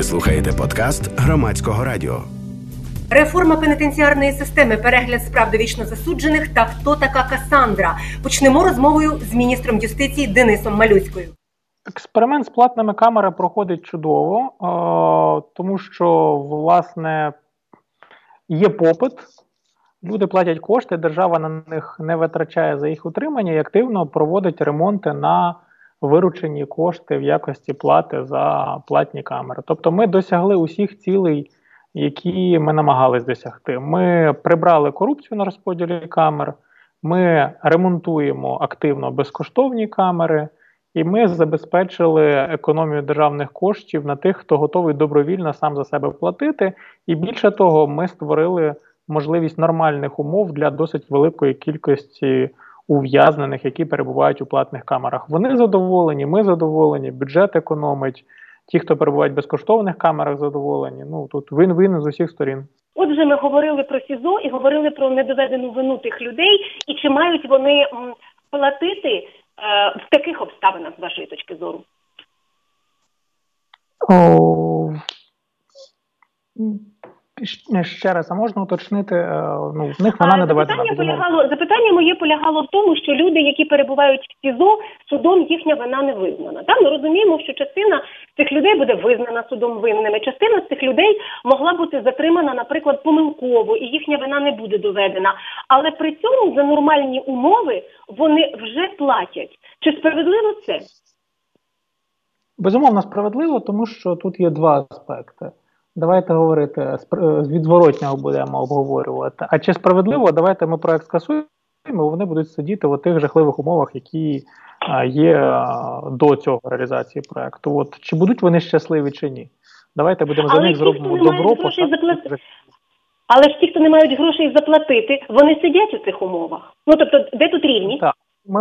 Ви слухаєте подкаст Громадського радіо. Реформа пенітенціарної системи, перегляд справ довічно засуджених та хто така Касандра. Почнемо розмовою з міністром юстиції Денисом Малюською. Експеримент з платними камерами проходить чудово, тому що, власне, є попит, люди платять кошти, держава на них не витрачає за їх утримання і активно проводить ремонти на виручені кошти в якості плати за платні камери. Тобто ми досягли усіх цілей, які ми намагались досягти. Ми прибрали корупцію на розподілі камер, ми ремонтуємо активно безкоштовні камери, і ми забезпечили економію державних коштів на тих, хто готовий добровільно сам за себе платити. І більше того, ми створили можливість нормальних умов для досить великої кількості ув'язнених, які перебувають у платних камерах. Вони задоволені, ми задоволені, бюджет економить, ті, хто перебувають в безкоштовних камерах, задоволені. Ну, тут вин-вин з усіх сторін. Отже, ми говорили про СІЗО і говорили про недоведену вину тих людей, і чи мають вони платити в таких обставинах, з вашої точки зору? Ще раз, а можна уточнити, в них вона не доведена. Запитання моє полягало в тому, що люди, які перебувають в СІЗО, судом їхня вина не визнана. Ми розуміємо, що частина цих людей буде визнана судом винними, частина з цих людей могла бути затримана, наприклад, помилково, і їхня вина не буде доведена. Але при цьому за нормальні умови вони вже платять. Чи справедливо це? Безумовно, справедливо, тому що тут є два аспекти. Давайте говорити, з відворотнього будемо обговорювати. А чи справедливо, давайте ми проект скасуємо, вони будуть сидіти в тих жахливих умовах, які є до цього реалізації проекту. От, чи будуть вони щасливі, чи ні? Давайте будемо за них зробимо добро. Але ж ті, хто не мають грошей заплатити, вони сидять у цих умовах. Ну, тобто, де тут рівність? Так.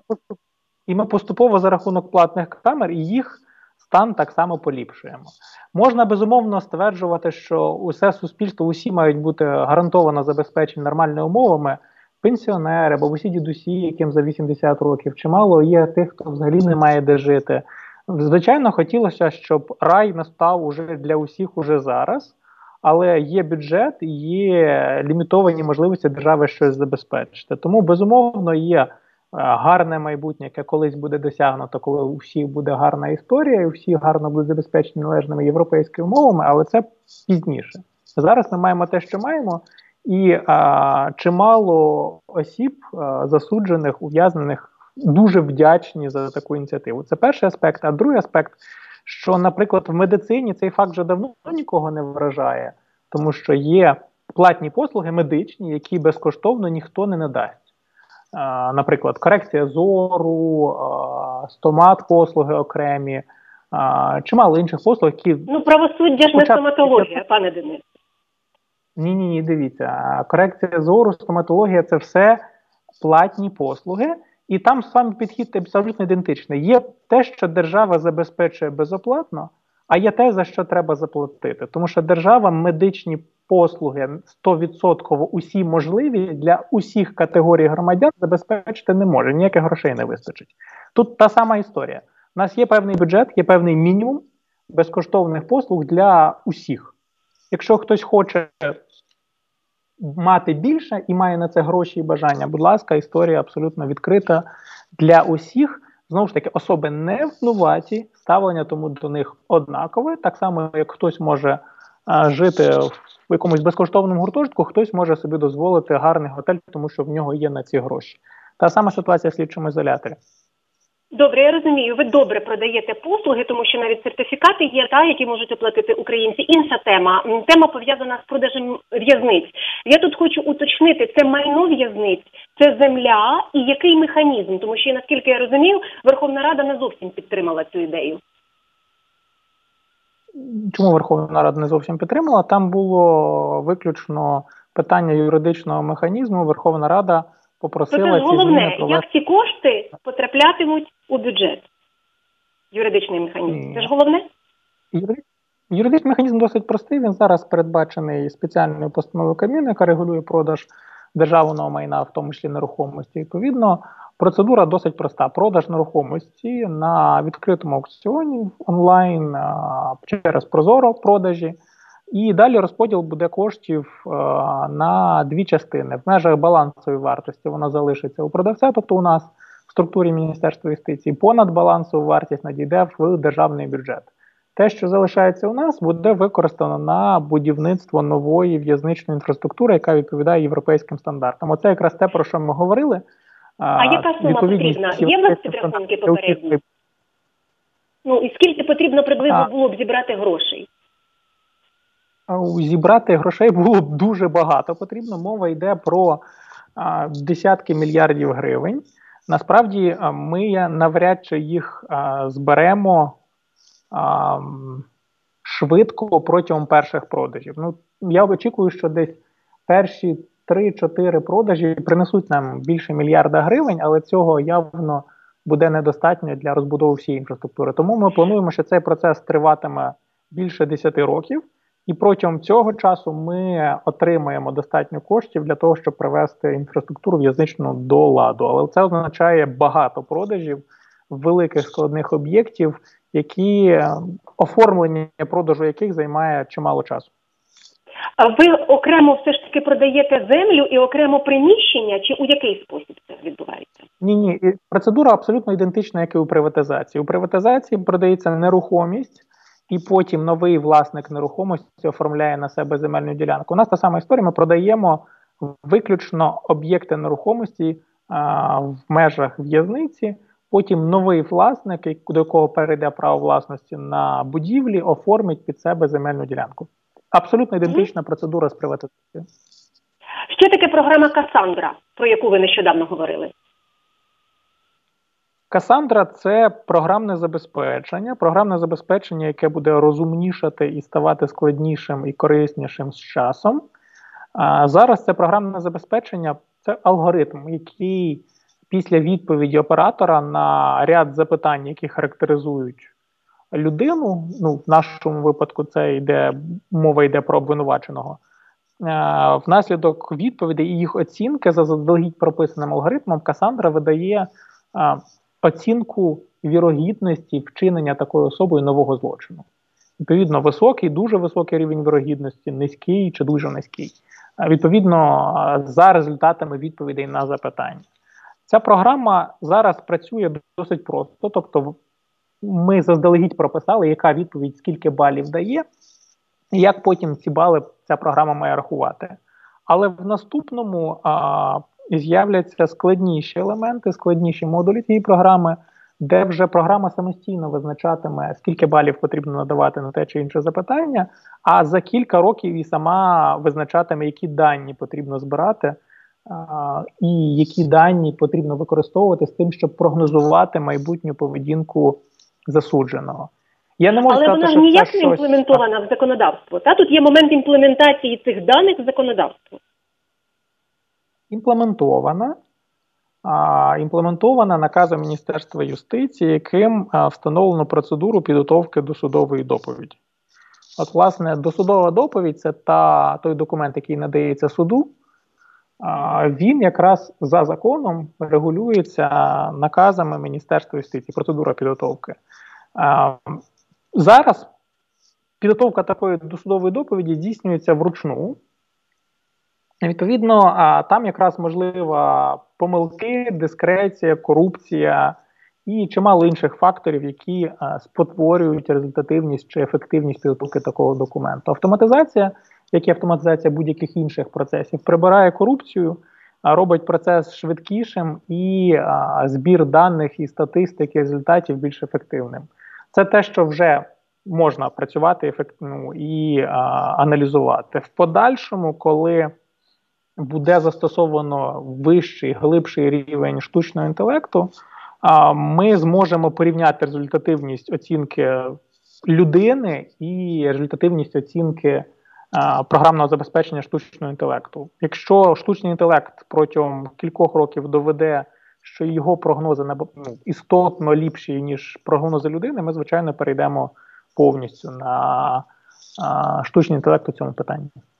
Ми поступово за рахунок платних камер і їх стан так само поліпшуємо. Можна, безумовно, стверджувати, що усе суспільство, усі мають бути гарантовано забезпечені нормальними умовами. Пенсіонери, бабусі, дідусі, яким за 80 років, чимало є тих, хто взагалі не має де жити. Звичайно, хотілося, щоб рай настав уже для усіх уже зараз, але є бюджет і є лімітовані можливості держави щось забезпечити. Тому, безумовно, є гарне майбутнє, яке колись буде досягнуто, коли у всіх буде гарна історія, і всі гарно будуть забезпечені належними європейськими умовами, але це пізніше. Зараз ми маємо те, що маємо, і чимало осіб, засуджених, ув'язнених, дуже вдячні за таку ініціативу. Це перший аспект. А другий аспект, що, наприклад, в медицині цей факт вже давно нікого не вражає, тому що є платні послуги медичні, які безкоштовно ніхто не надасть. Наприклад, корекція зору, стомат-послуги окремі, чимало інших послуг, які... Правосуддя ж не стоматологія, пане Денис. Ні, дивіться. Корекція зору, стоматологія – це все платні послуги, і там сам підхід абсолютно ідентичний. Є те, що держава забезпечує безоплатно, а є те, за що треба заплатити. Тому що держава медичні послуги 100% усі можливі для усіх категорій громадян забезпечити не може, ніяких грошей не вистачить. Тут та сама історія. У нас є певний бюджет, є певний мінімум безкоштовних послуг для усіх. Якщо хтось хоче мати більше і має на це гроші і бажання, будь ласка, історія абсолютно відкрита для усіх. Знову ж таки, особи не винуваті, ставлення тому до них однакове. Так само, як хтось може жити в якомусь безкоштовному гуртожитку, хтось може собі дозволити гарний готель, тому що в нього є на ці гроші. Та сама ситуація в слідчому ізоляторі. Добре, я розумію, ви добре продаєте послуги, тому що навіть сертифікати є, які можуть оплатити українці. Інша тема. Тема пов'язана з продажем в'язниць. Я тут хочу уточнити, це майно в'язниць, це земля і який механізм? Тому що, наскільки я розумію, Верховна Рада не зовсім підтримала цю ідею. Чому Верховна Рада не зовсім підтримала? Там було виключно питання юридичного механізму. Верховна Рада попросила ці головне, як ці кошти потраплятимуть у бюджет? Юридичний механізм. Це ж головне? Юридичний механізм досить простий. Він зараз передбачений спеціальною постановою Кабміну, яка регулює продаж державного майна, в тому числі нерухомості. Відповідно, Процедура досить проста. Продаж нерухомості на відкритому аукціоні онлайн через Прозоро продажі. І далі розподіл буде коштів на дві частини. В межах балансової вартості вона залишиться у продавця, тобто у нас в структурі Міністерства юстиції, понад балансову вартість надійде в державний бюджет. Те, що залишається у нас, буде використано на будівництво нової в'язничної інфраструктури, яка відповідає європейським стандартам. Оце якраз те, про що ми говорили. А яка сума потрібна? Є в нас підрахунки попередні? Ну, і скільки потрібно приблизно було б зібрати грошей? Зібрати грошей було б дуже багато. Потрібно, мова йде про десятки мільярдів гривень. Насправді, ми навряд чи їх зберемо швидко протягом перших продажів. Ну, я очікую, що десь перші 3-4 продажі принесуть нам більше мільярда гривень, але цього явно буде недостатньо для розбудови всієї інфраструктури. Тому ми плануємо, що цей процес триватиме більше 10 років, і протягом цього часу ми отримаємо достатньо коштів для того, щоб привести інфраструктуру в'язничну до ладу. Але це означає багато продажів великих складних об'єктів, які оформлення продажу яких займає чимало часу. А ви окремо все ж таки продаєте землю і окремо приміщення, чи у який спосіб це відбувається? Ні. Процедура абсолютно ідентична, як і у приватизації. У приватизації продається нерухомість, і потім новий власник нерухомості оформляє на себе земельну ділянку. У нас та сама історія, ми продаємо виключно об'єкти нерухомості в межах в'язниці, потім новий власник, до якого перейде право власності на будівлі, оформить під себе земельну ділянку. Абсолютно ідентична процедура з приватизацією. Що таке програма «Касандра», про яку ви нещодавно говорили? Касандра – це програмне забезпечення, яке буде розумнішати і ставати складнішим і кориснішим з часом. Зараз це програмне забезпечення – це алгоритм, який після відповіді оператора на ряд запитань, які характеризують людину, ну, в нашому випадку це мова йде про обвинуваченого, внаслідок відповідей і їх оцінки за заздалегідь прописаним алгоритмом Касандра видає оцінку вірогідності вчинення такою особою нового злочину. Відповідно, високий, дуже високий рівень вірогідності, низький чи дуже низький. Відповідно, за результатами відповідей на запитання. Ця програма зараз працює досить просто, тобто ми заздалегідь прописали, яка відповідь, скільки балів дає, і як потім ці бали ця програма має рахувати. Але в наступному з'являться складніші елементи, складніші модулі цієї програми, де вже програма самостійно визначатиме, скільки балів потрібно надавати на те чи інше запитання, а за кілька років і сама визначатиме, які дані потрібно збирати, і які дані потрібно використовувати з тим, щоб прогнозувати майбутню поведінку засудженого. Я не можу Але сказати, вона ніяк не імплементована в законодавство. Тут є момент імплементації цих даних в законодавство. Імплементована наказом Міністерства юстиції, яким встановлено процедуру підготовки до судової доповіді. От, власне, досудова доповідь – це той документ, який надається суду. Він якраз за законом регулюється наказами Міністерства юстиції, процедура підготовки. Зараз підготовка такої досудової доповіді здійснюється вручну. Відповідно, там якраз можлива помилки, дискреція, корупція і чимало інших факторів, які спотворюють результативність чи ефективність підготовки такого документу. Автоматизація, як і автоматизація будь-яких інших процесів, прибирає корупцію, робить процес швидкішим і збір даних і статистики результатів більш ефективним. Це те, що вже можна працювати ефективно і аналізувати. В подальшому, коли буде застосовано вищий, глибший рівень штучного інтелекту, ми зможемо порівняти результативність оцінки людини і результативність оцінки програмного забезпечення штучного інтелекту. Якщо штучний інтелект протягом кількох років доведе, що його прогнози істотно ліпші, ніж прогнози людини, ми, звичайно, перейдемо повністю на штучний інтелект у цьому питанні.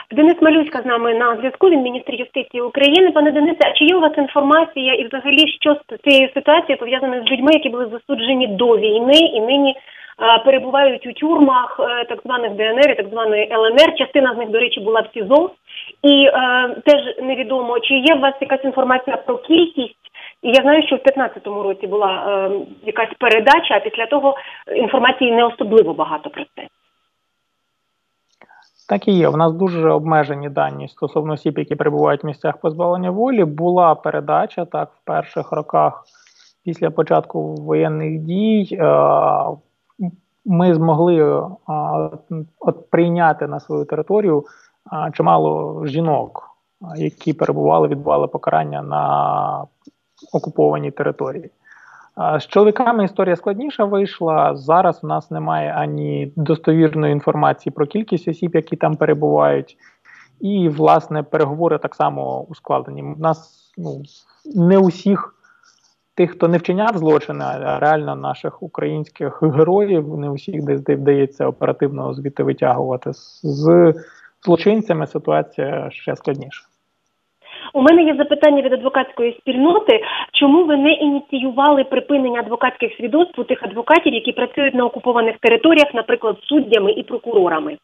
Денис Малюська з нами на зв'язку, він міністр юстиції України. Пане Денисе, а чи є у вас інформація і взагалі що з цією ситуацією пов'язано з людьми, які були засуджені до війни і нині перебувають у тюрмах так званих ДНР і так званої ЛНР? Частина з них, до речі, була в СІЗО. І теж невідомо, чи є у вас якась інформація про кількість. І я знаю, що в 2015 році була якась передача, а після того інформації не особливо багато про це. Так і є. У нас дуже обмежені дані стосовно осіб, які перебувають в місцях позбавлення волі. Була передача, так, в перших роках після початку воєнних дій. Ми змогли прийняти на свою територію чимало жінок, які перебували, відбували покарання на окупованій території. З чоловіками історія складніша вийшла. Зараз у нас немає ані достовірної інформації про кількість осіб, які там перебувають. І, власне, переговори так само ускладнені. У нас не усіх тих, хто не вчиняв злочини, а реально наших українських героїв, не усіх десь вдається оперативно звідти витягувати. З злочинцями ситуація ще складніша. У мене є запитання від адвокатської спільноти. Чому ви не ініціювали припинення адвокатських свідоцтв у тих адвокатів, які працюють на окупованих територіях, наприклад, суддями і прокурорами?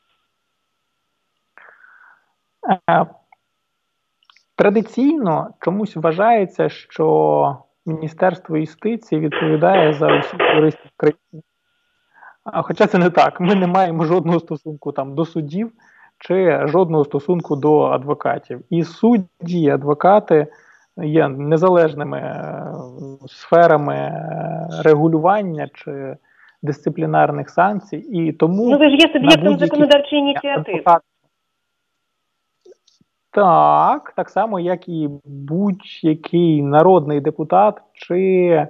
Традиційно чомусь вважається, що Міністерство юстиції відповідає за усіх юристів країни. Хоча це не так. Ми не маємо жодного стосунку до суддів чи жодного стосунку до адвокатів. І судді, і адвокати є незалежними сферами регулювання чи дисциплінарних санкцій. І тому ви ж є суб'єктом законодавчої ініціативи. Так само, як і будь-який народний депутат чи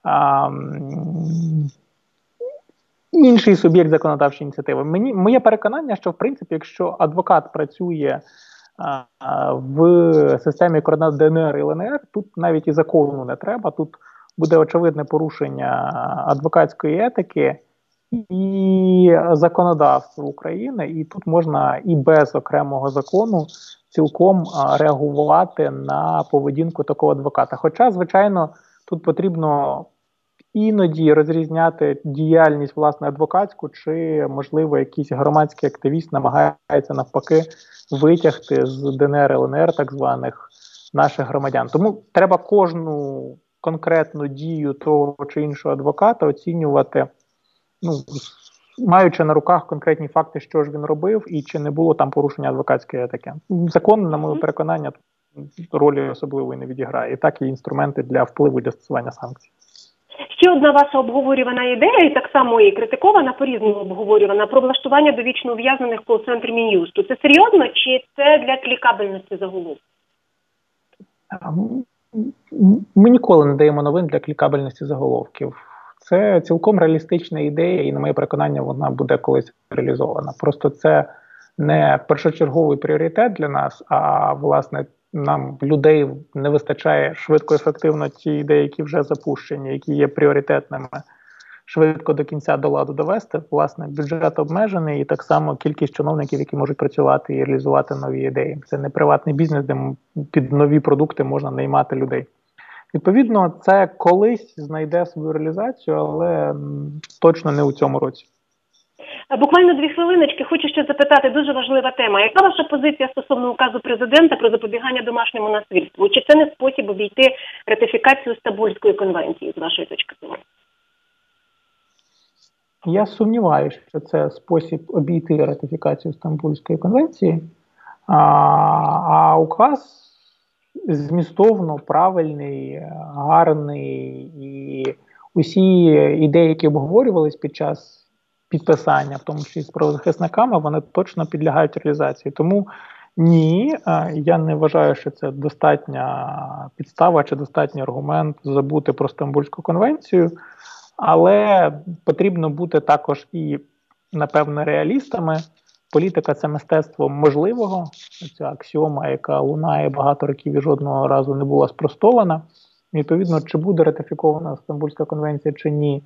інший суб'єкт законодавчої ініціативи. Моє переконання, що, в принципі, якщо адвокат працює в системі координат ДНР і ЛНР, тут навіть і закону не треба, тут буде очевидне порушення адвокатської етики і законодавства України, і тут можна і без окремого закону цілком реагувати на поведінку такого адвоката. Хоча, звичайно, тут потрібно іноді розрізняти діяльність, власне, адвокатську, чи, можливо, якийсь громадський активіст намагається, навпаки, витягти з ДНР, ЛНР, так званих, наших громадян. Тому треба кожну конкретну дію того чи іншого адвоката оцінювати, маючи на руках конкретні факти, що ж він робив, і чи не було там порушення адвокатської етики. Закон, на моє переконання, ролі особливої не відіграє. І так є інструменти для впливу, для стосування санкцій. Ще одна ваша обговорювана ідея, і так само і критикована, по-різному обговорювана, про влаштування довічно ув'язнених в кол-центрі Мін'юсту. Це серйозно чи це для клікабельності заголовку? Ми ніколи не даємо новин для клікабельності заголовків. Це цілком реалістична ідея, і, на моє переконання, вона буде колись реалізована. Просто це не першочерговий пріоритет для нас, а, власне, нам, людей, не вистачає швидко, ефективно ті ідеї, які вже запущені, які є пріоритетними, швидко до кінця до ладу довести. Власне, бюджет обмежений і так само кількість чиновників, які можуть працювати і реалізувати нові ідеї. Це не приватний бізнес, де під нові продукти можна наймати людей. Відповідно, це колись знайде свою реалізацію, але точно не у цьому році. Буквально 2 хвилиночки. Хочу ще запитати, дуже важлива тема. Яка ваша позиція стосовно указу президента про запобігання домашньому насильству? Чи це не спосіб обійти ратифікацію Стамбульської конвенції, з вашої точки зору? Я сумніваюся, що це спосіб обійти ратифікацію Стамбульської конвенції. А указ змістовно правильний, гарний, і усі ідеї, які обговорювались під час підписання, в тому числі з правозахисниками, вони точно підлягають реалізації. Тому ні, я не вважаю, що це достатня підстава чи достатній аргумент забути про Стамбульську конвенцію, але потрібно бути також і, напевно, реалістами. Політика – це мистецтво можливого, ця аксіома, яка лунає багато років і жодного разу не була спростована. Відповідно, чи буде ратифікована Стамбульська конвенція чи ні,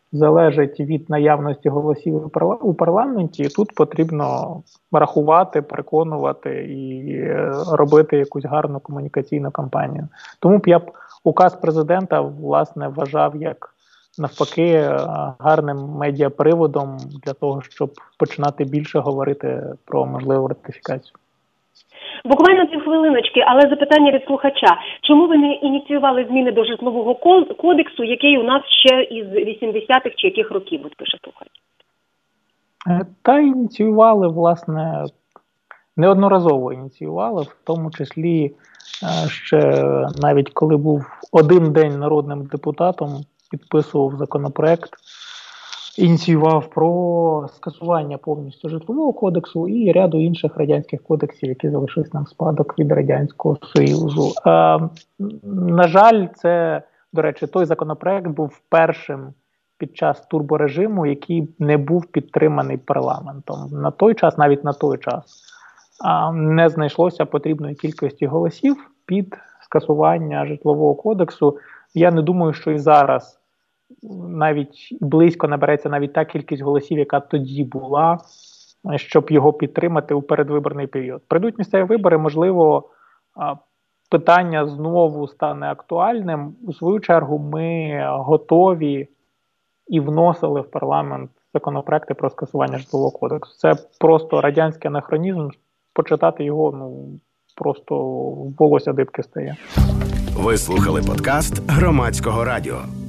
залежить від наявності голосів у парламенті, і тут потрібно рахувати, переконувати і робити якусь гарну комунікаційну кампанію. Тому б я указ президента, власне, вважав як навпаки гарним медіаприводом для того, щоб починати більше говорити про можливу ратифікацію. Буквально 2 хвилиночки, але запитання від слухача. Чому ви не ініціювали зміни до Житлового кодексу, який у нас ще із 80-х чи яких років, от пише слухач? Та ініціювали, власне, неодноразово ініціювали, в тому числі ще навіть коли був один день народним депутатом, підписував законопроект, ініціював про скасування повністю Житлового кодексу і ряду інших радянських кодексів, які залишились нам в спадок від Радянського Союзу. На жаль, це, до речі, той законопроект був першим під час турборежиму, який не був підтриманий парламентом. На той час, навіть на той час, не знайшлося потрібної кількості голосів під скасування Житлового кодексу. Я не думаю, що і зараз навіть близько набереться навіть та кількість голосів, яка тоді була, щоб його підтримати у передвиборний період. Прийдуть місцеві вибори, можливо, питання знову стане актуальним. У свою чергу ми готові і вносили в парламент законопроекти про скасування Житлового кодексу. Це просто радянський анахронізм. Почитати його, просто волосся дибки стає. Ви слухали подкаст Громадського радіо.